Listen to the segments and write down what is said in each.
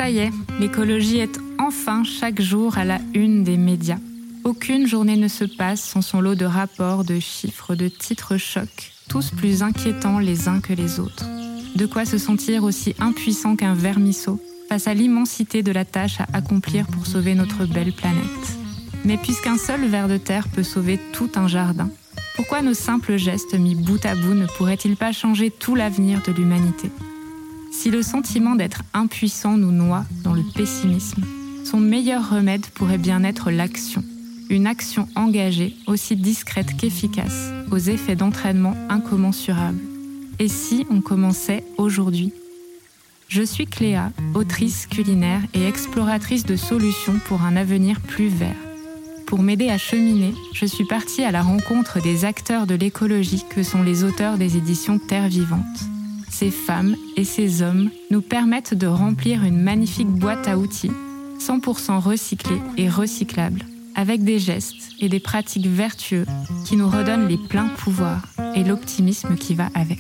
Ça y est, l'écologie est enfin chaque jour à la une des médias. Aucune journée ne se passe sans son lot de rapports, de chiffres, de titres chocs, tous plus inquiétants les uns que les autres. De quoi se sentir aussi impuissant qu'un vermisseau face à l'immensité de la tâche à accomplir pour sauver notre belle planète. Mais puisqu'un seul ver de terre peut sauver tout un jardin, pourquoi nos simples gestes mis bout à bout ne pourraient-ils pas changer tout l'avenir de l'humanité ? Si le sentiment d'être impuissant nous noie dans le pessimisme, son meilleur remède pourrait bien être l'action. Une action engagée, aussi discrète qu'efficace, aux effets d'entraînement incommensurables. Et si on commençait aujourd'hui ? Je suis Cléa, autrice culinaire et exploratrice de solutions pour un avenir plus vert. Pour m'aider à cheminer, je suis partie à la rencontre des acteurs de l'écologie que sont les auteurs des éditions Terre Vivante. Ces femmes et ces hommes nous permettent de remplir une magnifique boîte à outils, 100% recyclée et recyclable, avec des gestes et des pratiques vertueux qui nous redonnent les pleins pouvoirs et l'optimisme qui va avec.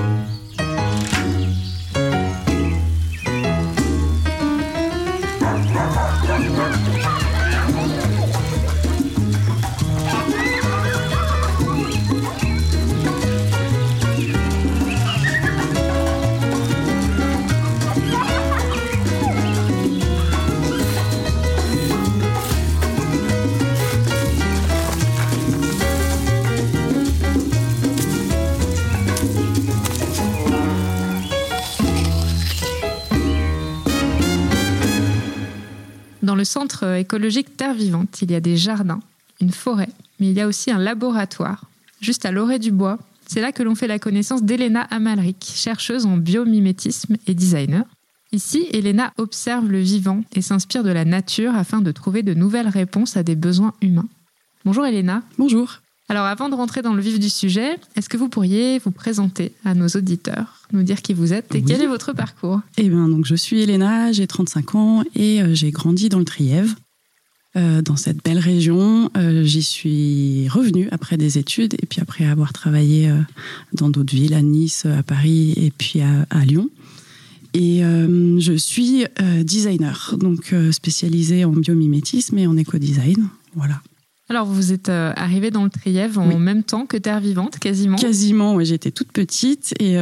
Dans le centre écologique Terre Vivante, il y a des jardins, une forêt, mais il y a aussi un laboratoire, juste à l'orée du bois. C'est là que l'on fait la connaissance d'Elena Amalric, chercheuse en biomimétisme et designer. Ici, Elena observe le vivant et s'inspire de la nature afin de trouver de nouvelles réponses à des besoins humains. Bonjour Elena. Bonjour. Alors avant de rentrer dans le vif du sujet, est-ce que vous pourriez vous présenter à nos auditeurs, nous dire qui vous êtes et quel est votre parcours ? Donc je suis Elena, j'ai 35 ans et j'ai grandi dans le Trièves, dans cette belle région. J'y suis revenue après des études et puis après avoir travaillé dans d'autres villes, à Nice, à Paris et puis à Lyon. Et je suis designer, donc spécialisée en biomimétisme et en éco-design. Voilà. Alors, vous êtes arrivée dans le Trièves en même temps que Terre Vivante, quasiment ? Quasiment, oui, j'étais toute petite. Et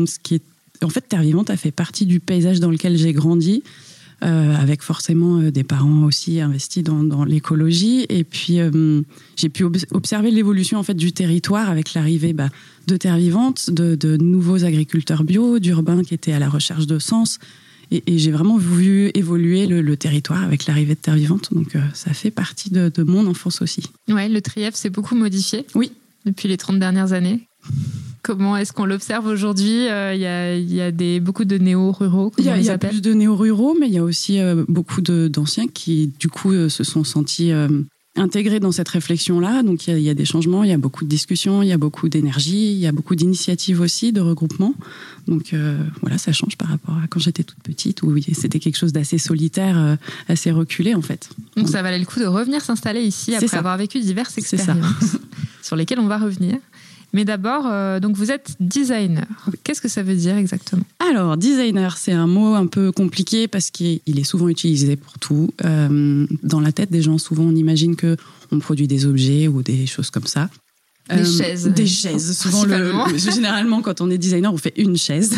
en fait, Terre Vivante a fait partie du paysage dans lequel j'ai grandi, avec forcément des parents aussi investis dans l'écologie. Et puis, j'ai pu observer l'évolution en fait, du territoire avec l'arrivée de Terre Vivante, de nouveaux agriculteurs bio, d'urbains qui étaient à la recherche de sens. Et j'ai vraiment vu évoluer le territoire avec l'arrivée de Terre Vivante. Donc, ça fait partie de mon enfance aussi. Oui, le Trièves s'est beaucoup modifié. Oui. Depuis les 30 dernières années. Comment est-ce qu'on l'observe aujourd'hui ? Il y a beaucoup de néo-ruraux, comment on les appelle ? Il y a plus de néo-ruraux, mais il y a aussi beaucoup d'anciens qui, du coup, se sont sentis intégrés dans cette réflexion-là. Donc, il y a des changements, il y a beaucoup de discussions, il y a beaucoup d'énergie, il y a beaucoup d'initiatives aussi, de regroupements. Donc, voilà, ça change par rapport à quand j'étais toute petite, où c'était quelque chose d'assez solitaire, assez reculé, en fait. Donc, ça valait le coup de revenir s'installer ici après avoir vécu diverses expériences sur lesquelles on va revenir. Mais d'abord, donc vous êtes designer. Qu'est-ce que ça veut dire exactement ? Alors, designer, c'est un mot un peu compliqué parce qu'il est souvent utilisé pour tout. Dans la tête des gens, souvent, on imagine qu'on produit des objets ou des choses comme ça. Des chaises. Des chaises. Souvent, généralement, quand on est designer, on fait une chaise.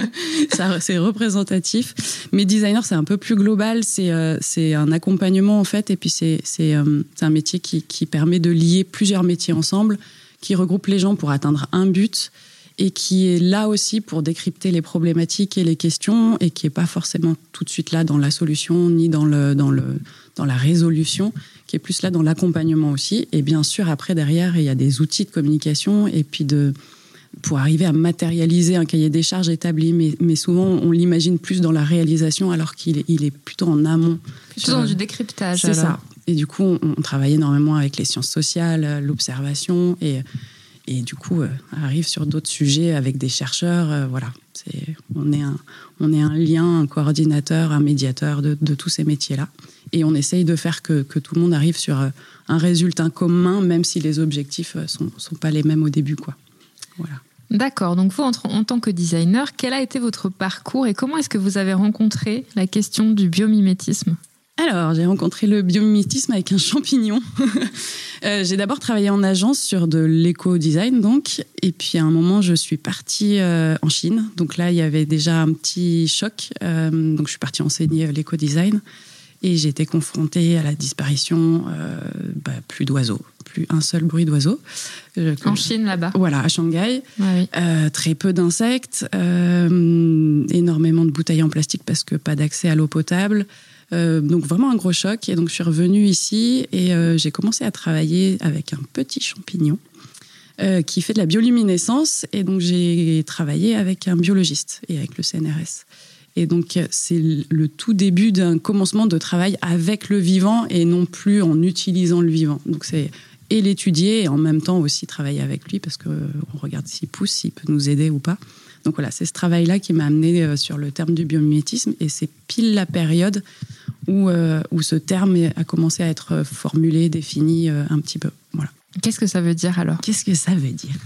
Ça, c'est représentatif. Mais designer, c'est un peu plus global. C'est un accompagnement, en fait. Et puis, c'est un métier qui permet de lier plusieurs métiers ensemble, qui regroupe les gens pour atteindre un but et qui est là aussi pour décrypter les problématiques et les questions et qui n'est pas forcément tout de suite là dans la solution ni dans la résolution, qui est plus là dans l'accompagnement aussi. Et bien sûr, après, derrière, il y a des outils de communication et puis pour arriver à matérialiser un cahier des charges établi. Mais souvent, on l'imagine plus dans la réalisation alors qu'il est plutôt en amont. Plutôt dans du décryptage. C'est ça. Et du coup, on travaille énormément avec les sciences sociales, l'observation, et du coup, arrive sur d'autres sujets avec des chercheurs. Voilà, on est un lien, un coordinateur, un médiateur de tous ces métiers-là. Et on essaye de faire que tout le monde arrive sur un résultat commun, même si les objectifs sont pas les mêmes au début, quoi. Voilà. D'accord, donc vous, en tant que designer, quel a été votre parcours et comment est-ce que vous avez rencontré la question du biomimétisme ? Alors, j'ai rencontré le biomimétisme avec un champignon. J'ai d'abord travaillé en agence sur de l'éco-design, donc. Et puis, à un moment, je suis partie en Chine. Donc là, il y avait déjà un petit choc. Donc, je suis partie enseigner l'éco-design. Et j'ai été confrontée à la disparition, plus d'oiseaux, plus un seul bruit d'oiseau. En Chine, là-bas. Voilà, à Shanghai. Oui. Très peu d'insectes, énormément de bouteilles en plastique parce que pas d'accès à l'eau potable. Donc vraiment un gros choc. Et donc je suis revenue ici et j'ai commencé à travailler avec un petit champignon qui fait de la bioluminescence. Et donc j'ai travaillé avec un biologiste et avec le CNRS. Et donc c'est le tout début d'un commencement de travail avec le vivant et non plus en utilisant le vivant. Donc c'est et l'étudier et en même temps aussi travailler avec lui parce qu'on regarde s'il pousse, s'il peut nous aider ou pas. Donc voilà, c'est ce travail-là qui m'a amené sur le terme du biomimétisme et c'est pile la période où ce terme a commencé à être formulé, défini un petit peu. Voilà. Qu'est-ce que ça veut dire alors ? Qu'est-ce que ça veut dire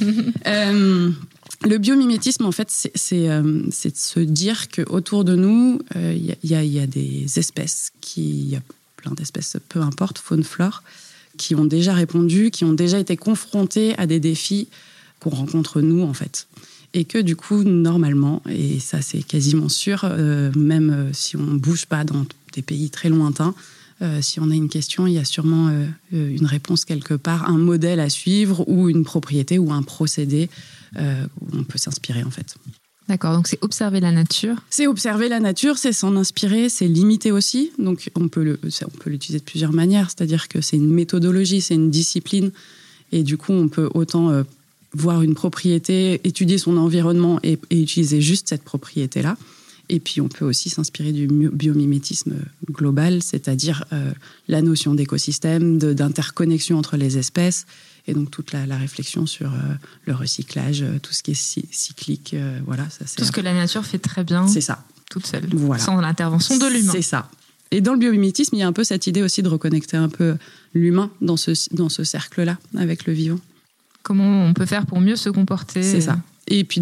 Le biomimétisme, en fait, c'est de se dire qu'autour de nous, il y a des espèces, il y a plein d'espèces, peu importe, faune, flore, qui ont déjà répondu, qui ont déjà été confrontées à des défis qu'on rencontre nous, en fait. Et que du coup, normalement, et ça c'est quasiment sûr, même si on ne bouge pas dans des pays très lointains, si on a une question, il y a sûrement une réponse quelque part, un modèle à suivre ou une propriété ou un procédé où on peut s'inspirer en fait. D'accord, donc c'est observer la nature. C'est observer la nature, c'est s'en inspirer, c'est l'imiter aussi. Donc on peut l'utiliser de plusieurs manières, c'est-à-dire que c'est une méthodologie, c'est une discipline. Et du coup, on peut autant voir une propriété, étudier son environnement et utiliser juste cette propriété-là. Et puis on peut aussi s'inspirer du biomimétisme global, c'est-à-dire la notion d'écosystème, d'interconnexion entre les espèces. Et donc toute la réflexion sur le recyclage, tout ce qui est cyclique, voilà. Ça, c'est tout ce que la nature fait très bien, c'est ça, toute seule, voilà. Sans l'intervention de l'humain. C'est ça. Et dans le biomimétisme, il y a un peu cette idée aussi de reconnecter un peu l'humain dans ce cercle-là, avec le vivant. Comment on peut faire pour mieux se comporter. C'est ça. Et puis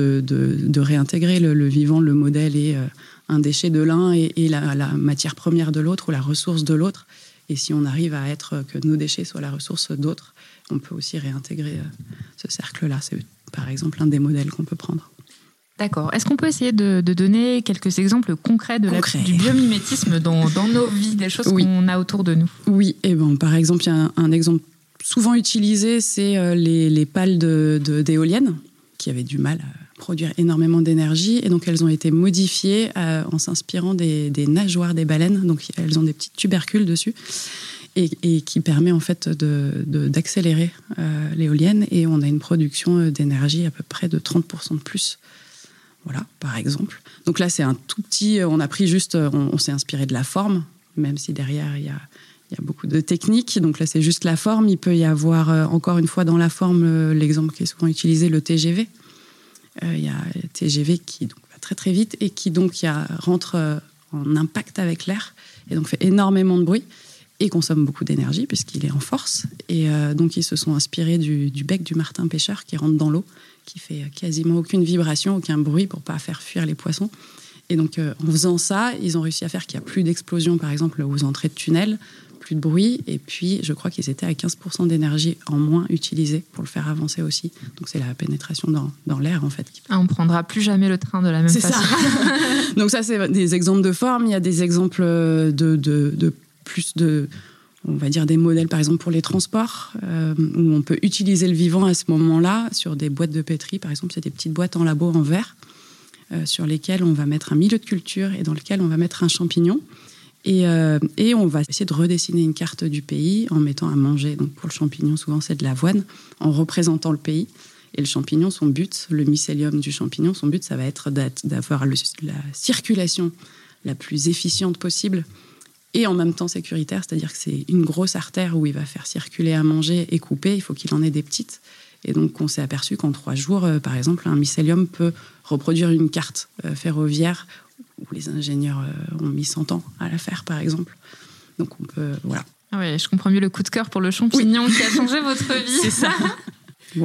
de réintégrer le vivant, le modèle est un déchet de l'un et la matière première de l'autre ou la ressource de l'autre. Et si on arrive à être que nos déchets soient la ressource d'autres, on peut aussi réintégrer ce cercle-là. C'est par exemple un des modèles qu'on peut prendre. D'accord. Est-ce qu'on peut essayer de donner quelques exemples concrets du biomimétisme dans nos vies, des choses qu'on a autour de nous ? Oui. Et par exemple, il y a un exemple souvent utilisé, c'est les pales d'éoliennes qui avaient du mal à produire énormément d'énergie. Et donc, elles ont été modifiées en s'inspirant des nageoires des baleines. Donc, elles ont des petits tubercules dessus. Et qui permet en fait d'accélérer l'éolienne. Et on a une production d'énergie à peu près de 30% de plus. Voilà, par exemple. Donc là, c'est un tout petit... On a pris juste... On s'est inspiré de la forme, même si derrière, il y a beaucoup de techniques. Donc là, c'est juste la forme. Il peut y avoir, encore une fois, dans la forme, l'exemple qui est souvent utilisé, le TGV. Il y a le TGV qui donc, va très, très vite et qui donc rentre en impact avec l'air et donc fait énormément de bruit. Et consomme beaucoup d'énergie puisqu'il est en force. Et donc, ils se sont inspirés du bec du martin pêcheur qui rentre dans l'eau, qui fait quasiment aucune vibration, aucun bruit pour pas faire fuir les poissons. Et donc, en faisant ça, ils ont réussi à faire qu'il n'y a plus d'explosion, par exemple, aux entrées de tunnels, plus de bruit. Et puis, je crois qu'ils étaient à 15% d'énergie en moins utilisée pour le faire avancer aussi. Donc, c'est la pénétration dans l'air, en fait. On prendra plus jamais le train de la même façon. C'est ça. Donc, ça, c'est des exemples de forme. Il y a des exemples on va dire des modèles par exemple pour les transports où on peut utiliser le vivant à ce moment-là sur des boîtes de pétri par exemple, c'est des petites boîtes en labo en verre sur lesquelles on va mettre un milieu de culture et dans lequel on va mettre un champignon et on va essayer de redessiner une carte du pays en mettant à manger. Donc pour le champignon souvent c'est de l'avoine en représentant le pays et le champignon, son but, le mycélium du champignon, son but ça va être d'avoir la circulation la plus efficiente possible et en même temps sécuritaire, c'est-à-dire que c'est une grosse artère où il va faire circuler à manger et couper, il faut qu'il en ait des petites. Et donc on s'est aperçu qu'en 3 jours, par exemple, un mycélium peut reproduire une carte ferroviaire où les ingénieurs ont mis 100 ans à la faire, par exemple. Donc on peut, voilà. Ah ouais, je comprends mieux le coup de cœur pour le champignon qui a changé votre vie. C'est ça. Voilà.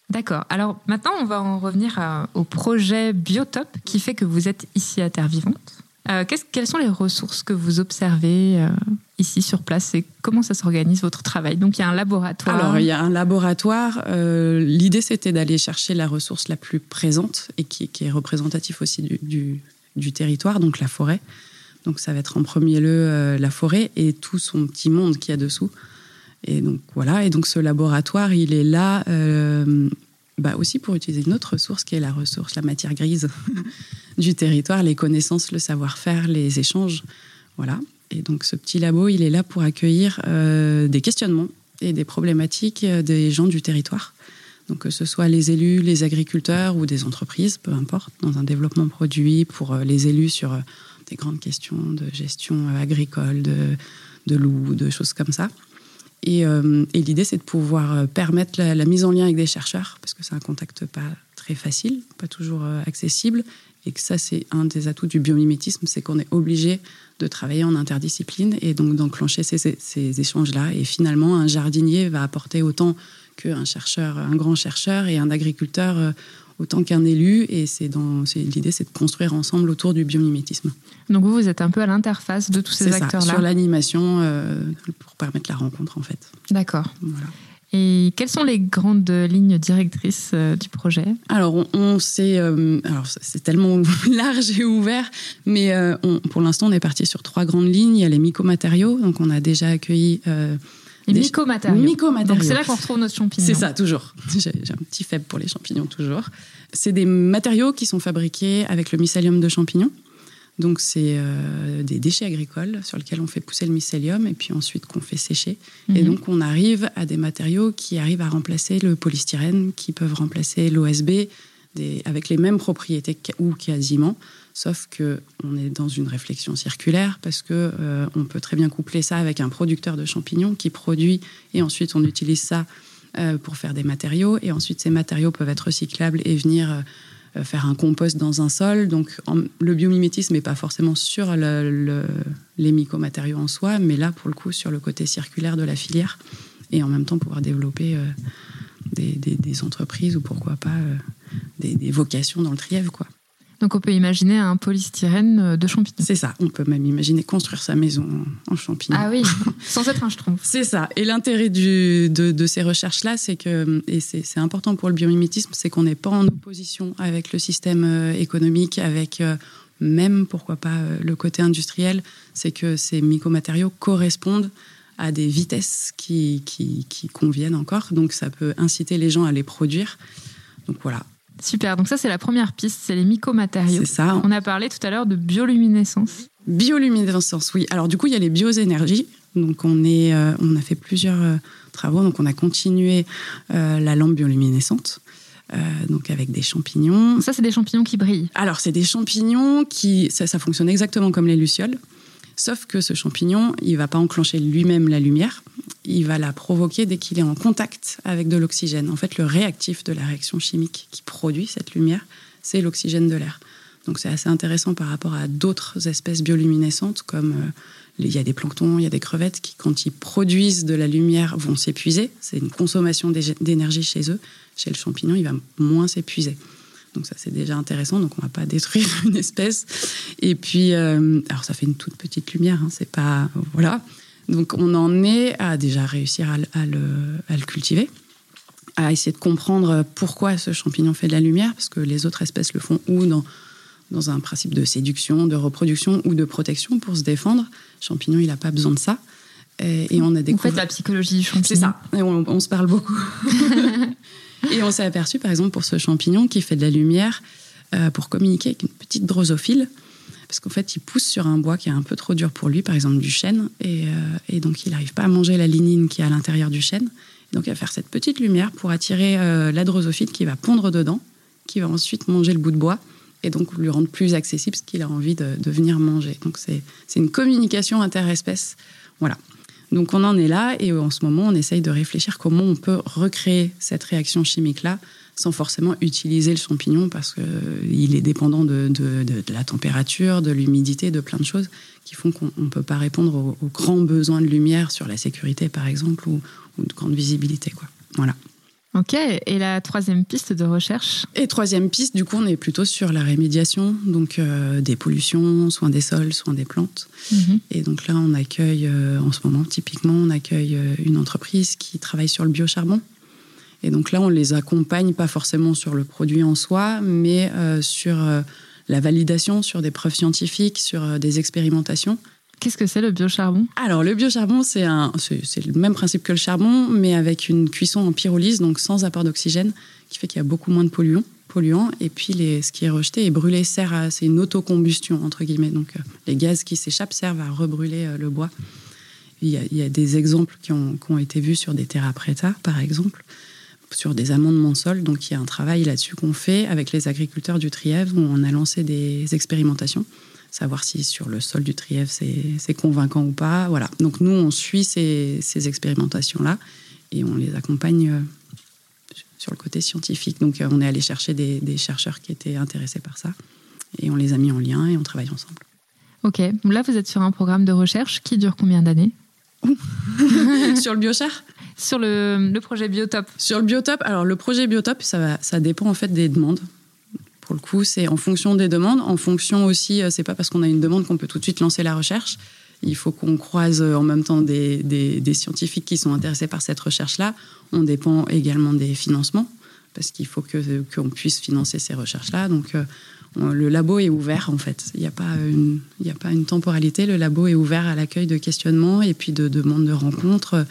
D'accord. Alors maintenant, on va en revenir au projet Biotope qui fait que vous êtes ici à Terre Vivante. Quelles sont les ressources que vous observez ici sur place et comment ça s'organise votre travail? Donc il y a un laboratoire. Alors il y a un laboratoire. L'idée c'était d'aller chercher la ressource la plus présente et qui est représentative aussi du territoire, donc la forêt. Donc ça va être en premier lieu la forêt et tout son petit monde qu'il y a dessous. Et donc voilà. Et donc ce laboratoire, il est là aussi pour utiliser une autre ressource qui est la ressource, la matière grise du territoire, les connaissances, le savoir-faire, les échanges. Voilà. Et donc ce petit labo, il est là pour accueillir des questionnements et des problématiques des gens du territoire. Donc que ce soit les élus, les agriculteurs ou des entreprises, peu importe, dans un développement produit pour les élus sur des grandes questions de gestion agricole, de loups, de choses comme ça. Et l'idée, c'est de pouvoir permettre la mise en lien avec des chercheurs, parce que c'est un contact pas très facile, pas toujours accessible, et que ça, c'est un des atouts du biomimétisme, c'est qu'on est obligé de travailler en interdiscipline et donc d'enclencher ces échanges-là. Et finalement, un jardinier va apporter autant qu'un chercheur, un grand chercheur, et un agriculteur autant qu'un élu. Et l'idée, c'est de construire ensemble autour du biomimétisme. Donc vous êtes un peu à l'interface de tous ces acteurs-là. Sur l'animation, pour permettre la rencontre, en fait. D'accord. Voilà. Et quelles sont les grandes lignes directrices du projet? Alors, c'est tellement large et ouvert, mais pour l'instant, on est parti sur 3 grandes lignes. Il y a les mycomatériaux, donc on a déjà accueilli... les mycomatériaux. Donc c'est là qu'on retrouve notre champignon. C'est ça, toujours. J'ai un petit faible pour les champignons, toujours. C'est des matériaux qui sont fabriqués avec le mycélium de champignons. Donc, c'est des déchets agricoles sur lesquels on fait pousser le mycélium et puis ensuite qu'on fait sécher. Mmh. Et donc, on arrive à des matériaux qui arrivent à remplacer le polystyrène, qui peuvent remplacer l'OSB, avec les mêmes propriétés ou quasiment, sauf qu'on est dans une réflexion circulaire parce qu'on peut très bien coupler ça avec un producteur de champignons qui produit et ensuite on utilise ça pour faire des matériaux. Et ensuite, ces matériaux peuvent être recyclables et venir... faire un compost dans un sol. Donc, le biomimétisme n'est pas forcément sur les mycomatériaux en soi, mais là, pour le coup, sur le côté circulaire de la filière. Et en même temps, pouvoir développer des entreprises ou pourquoi pas des vocations dans le trièvre, quoi. Donc, on peut imaginer un polystyrène de champignons. C'est ça. On peut même imaginer construire sa maison en champignons. Ah oui, sans être un schtroumpf. C'est ça. Et l'intérêt de ces recherches-là, c'est que, et c'est important pour le biomimétisme, c'est qu'on n'est pas en opposition avec le système économique, avec même, pourquoi pas, le côté industriel. C'est que ces mycomatériaux correspondent à des vitesses qui conviennent encore. Donc, ça peut inciter les gens à les produire. Donc, voilà. Super, donc ça c'est la première piste, c'est les mycomatériaux. C'est ça. On a parlé tout à l'heure de bioluminescence. Bioluminescence, oui. Alors du coup, il y a les bioénergies. Donc on a fait plusieurs travaux. Donc on a continué la lampe bioluminescente, donc avec des champignons. Ça, c'est des champignons qui brillent. Alors c'est des champignons ça fonctionne exactement comme les lucioles. Sauf que ce champignon, il ne va pas enclencher lui-même la lumière, il va la provoquer dès qu'il est en contact avec de l'oxygène. En fait, le réactif de la réaction chimique qui produit cette lumière, c'est l'oxygène de l'air. Donc c'est assez intéressant par rapport à d'autres espèces bioluminescentes, comme il y a des planctons, il y a des crevettes qui, quand ils produisent de la lumière, vont s'épuiser. C'est une consommation d'énergie chez eux. Chez le champignon, il va moins s'épuiser. Donc ça, c'est déjà intéressant. Donc on ne va pas détruire une espèce. Et puis, alors ça fait une toute petite lumière. C'est pas... Voilà. Donc on en est à déjà réussir à le cultiver, à essayer de comprendre pourquoi ce champignon fait de la lumière, parce que les autres espèces le font ou dans un principe de séduction, de reproduction ou de protection pour se défendre. Le champignon, il n'a pas besoin de ça. Et on a découvert... Vous faites la psychologie du champignon. C'est ça. Et on se parle beaucoup. Et on s'est aperçu, par exemple, pour ce champignon qui fait de la lumière pour communiquer avec une petite drosophile, parce qu'en fait, il pousse sur un bois qui est un peu trop dur pour lui, par exemple du chêne, et donc il n'arrive pas à manger la lignine qui est à l'intérieur du chêne. Donc il va faire cette petite lumière pour attirer la drosophile qui va pondre dedans, qui va ensuite manger le bout de bois, et donc lui rendre plus accessible ce qu'il a envie de venir manger. Donc c'est une communication interespèce. Voilà. Donc on en est là, et en ce moment, on essaye de réfléchir comment on peut recréer cette réaction chimique-là sans forcément utiliser le champignon, parce qu'il est dépendant de la température, de l'humidité, de plein de choses qui font qu'on ne peut pas répondre aux grands besoins de lumière sur la sécurité, par exemple, ou de grande visibilité, quoi. Voilà. Ok, et la troisième piste de recherche ? Et troisième piste, du coup, on est plutôt sur la rémédiation, donc des pollutions, soins des sols, soins des plantes. Et donc là, on accueille, en ce moment, typiquement, on accueille une entreprise qui travaille sur le biocharbon. Et donc là, on les accompagne, pas forcément sur le produit en soi, mais sur la validation, sur des preuves scientifiques, sur des expérimentations. Qu'est-ce que c'est le biocharbon ? Alors, le biocharbon, c'est le même principe que le charbon, mais avec une cuisson en pyrolyse, donc sans apport d'oxygène, qui fait qu'il y a beaucoup moins de polluants. Et puis, ce qui est rejeté et brûlé c'est une autocombustion, entre guillemets. Donc, les gaz qui s'échappent servent à rebrûler le bois. Il y a des exemples qui ont été vus sur des terra preta, par exemple, sur des amendements de sol. Donc, il y a un travail là-dessus qu'on fait avec les agriculteurs du Trièves, où on a lancé des expérimentations. Savoir si sur le sol du Trièves, c'est convaincant ou pas. Voilà. Donc nous, on suit ces expérimentations-là et on les accompagne sur le côté scientifique. Donc on est allé chercher des chercheurs qui étaient intéressés par ça et on les a mis en lien et on travaille ensemble. Ok. Là, vous êtes sur un programme de recherche qui dure combien d'années ? Sur le biochar ? Sur le projet Biotop. Sur le Biotop, alors le projet Biotop, ça dépend en fait des demandes. Pour le coup, c'est en fonction des demandes, en fonction aussi, c'est pas parce qu'on a une demande qu'on peut tout de suite lancer la recherche. Il faut qu'on croise en même temps des scientifiques qui sont intéressés par cette recherche-là. On dépend également des financements, parce qu'il faut qu'on puisse financer ces recherches-là. Donc, le labo est ouvert, en fait. Il n'y a pas une temporalité. Le labo est ouvert à l'accueil de questionnements et puis de demandes de rencontres.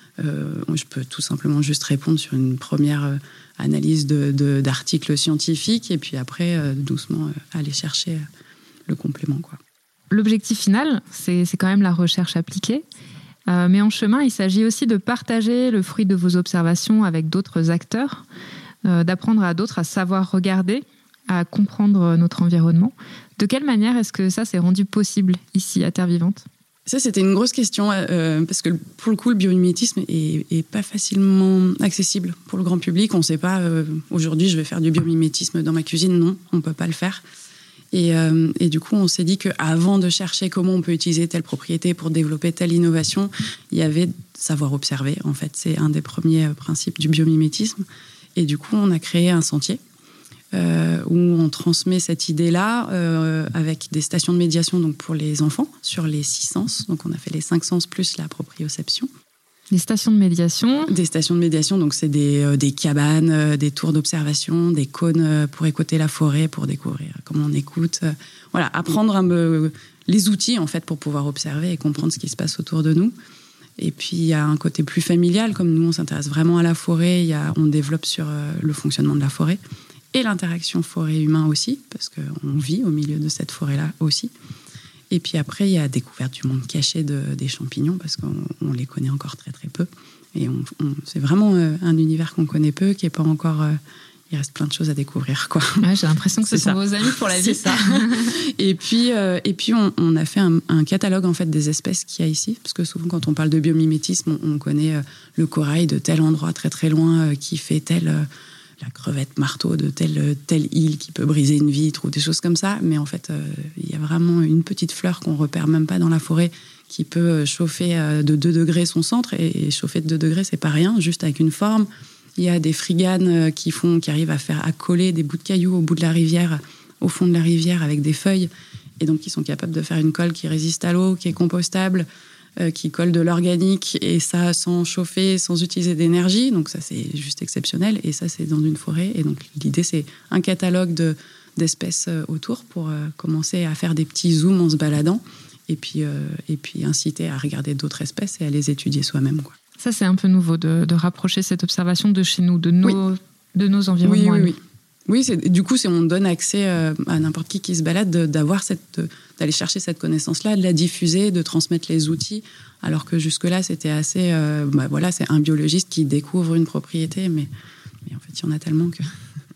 Je peux tout simplement juste répondre sur une première analyse d'articles scientifiques et puis après, doucement, aller chercher le complément, quoi. L'objectif final, c'est quand même la recherche appliquée. Mais en chemin, il s'agit aussi de partager le fruit de vos observations avec d'autres acteurs, d'apprendre à d'autres à savoir regarder, à comprendre notre environnement. De quelle manière est-ce que ça s'est rendu possible ici, à Terre Vivante ? Ça, c'était une grosse question, parce que pour le coup, le biomimétisme est pas facilement accessible pour le grand public. On ne sait pas, aujourd'hui, je vais faire du biomimétisme dans ma cuisine. Non, on ne peut pas le faire. Et du coup, on s'est dit qu'avant de chercher comment on peut utiliser telle propriété pour développer telle innovation, il y avait savoir observer. En fait, c'est un des premiers principes du biomimétisme. Et du coup, on a créé un sentier où on transmet cette idée-là avec des stations de médiation donc pour les enfants sur les 6 sens. Donc, on a fait les 5 sens plus la proprioception. Des stations de médiation ? Des stations de médiation, donc c'est des cabanes, des tours d'observation, des cônes pour écouter la forêt, pour découvrir comment on écoute. Voilà, apprendre les outils en fait pour pouvoir observer et comprendre ce qui se passe autour de nous. Et puis il y a un côté plus familial, comme nous on s'intéresse vraiment à la forêt, on développe sur le fonctionnement de la forêt et l'interaction forêt-humain aussi, parce qu'on vit au milieu de cette forêt-là aussi. Et puis après, il y a la découverte du monde caché des champignons, parce qu'on les connaît encore très très peu. Et c'est vraiment un univers qu'on connaît peu, qui n'est pas encore... il reste plein de choses à découvrir, quoi. Ouais, j'ai l'impression que ce sont vos amis pour la vie. C'est ça. Et puis on a fait un catalogue en fait, des espèces qu'il y a ici, parce que souvent, quand on parle de biomimétisme, on connaît le corail de tel endroit très très loin qui fait la crevette marteau de telle île qui peut briser une vitre ou des choses comme ça. Mais en fait, il y a vraiment une petite fleur qu'on repère même pas dans la forêt qui peut chauffer de 2 degrés son centre. Et chauffer de 2 degrés, c'est pas rien, juste avec une forme. Il y a des friganes qui arrivent à coller des bouts de cailloux au bout de la rivière, au fond de la rivière avec des feuilles. Et donc, ils sont capables de faire une colle qui résiste à l'eau, qui est compostable, qui colle de l'organique, et ça sans chauffer, sans utiliser d'énergie. Donc ça, c'est juste exceptionnel. Et ça, c'est dans une forêt. Et donc l'idée, c'est un catalogue d'espèces autour pour commencer à faire des petits zooms en se baladant et puis inciter à regarder d'autres espèces et à les étudier soi-même, quoi. Ça, c'est un peu nouveau de rapprocher cette observation de chez nous, de nos environnements. Oui, du coup, on donne accès à n'importe qui se balade d'aller chercher cette connaissance-là, de la diffuser, de transmettre les outils, alors que jusque-là, c'était assez... c'est un biologiste qui découvre une propriété, mais en fait, il y en a tellement que...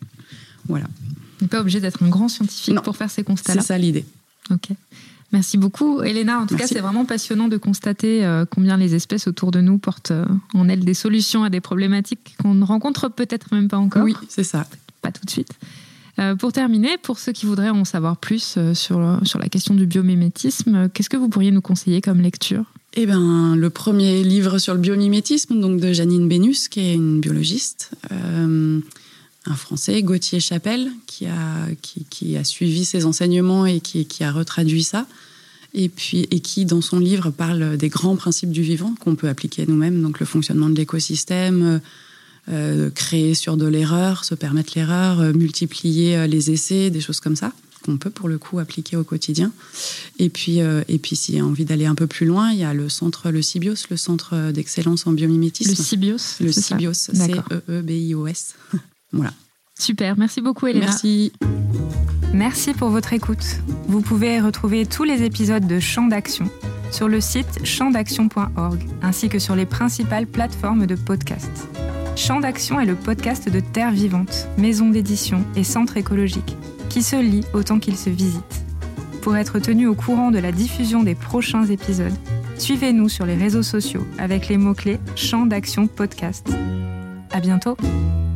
Voilà. On n'est pas obligé d'être un grand scientifique pour faire ces constats-là. C'est ça l'idée. Ok. Merci beaucoup, Elena. En tout cas, c'est vraiment passionnant de constater combien les espèces autour de nous portent en elles des solutions à des problématiques qu'on ne rencontre peut-être même pas encore. Oui, c'est ça. Pas tout de suite. Pour terminer, pour ceux qui voudraient en savoir plus sur la question du biomimétisme, qu'est-ce que vous pourriez nous conseiller comme lecture ? Le premier livre sur le biomimétisme, donc de Janine Bénus, qui est une biologiste, un Français, Gauthier Chapelle, qui a suivi ses enseignements et qui a retraduit ça, et qui, dans son livre, parle des grands principes du vivant qu'on peut appliquer nous-mêmes, donc le fonctionnement de l'écosystème, créer sur de l'erreur, se permettre l'erreur, multiplier les essais, des choses comme ça, qu'on peut pour le coup appliquer au quotidien. Et puis s'il y a envie d'aller un peu plus loin, il y a le CIBIOS, le Centre d'excellence en biomimétisme. Le CIBIOS. Le CIBIOS, CEEBIOS. Voilà. Super, merci beaucoup Elena. Merci. Merci pour votre écoute. Vous pouvez retrouver tous les épisodes de Champ d'Action sur le site champdaction.org ainsi que sur les principales plateformes de podcast. Champ d'Action est le podcast de Terre Vivante, maison d'édition et centre écologique, qui se lit autant qu'il se visite. Pour être tenu au courant de la diffusion des prochains épisodes, suivez-nous sur les réseaux sociaux avec les mots-clés Champ d'Action Podcast. À bientôt!